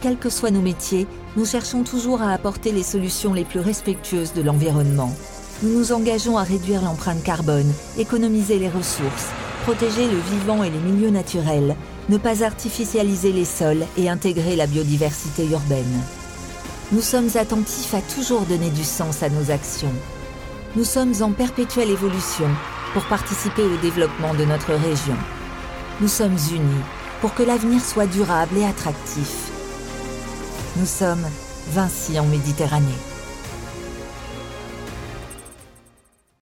quels que soient nos métiers, nous cherchons toujours à apporter les solutions les plus respectueuses de l'environnement. Nous nous engageons à réduire l'empreinte carbone, économiser les ressources, protéger le vivant et les milieux naturels, ne pas artificialiser les sols et intégrer la biodiversité urbaine. Nous sommes attentifs à toujours donner du sens à nos actions. Nous sommes en perpétuelle évolution pour participer au développement de notre région. Nous sommes unis pour que l'avenir soit durable et attractif. Nous sommes Vinci en Méditerranée.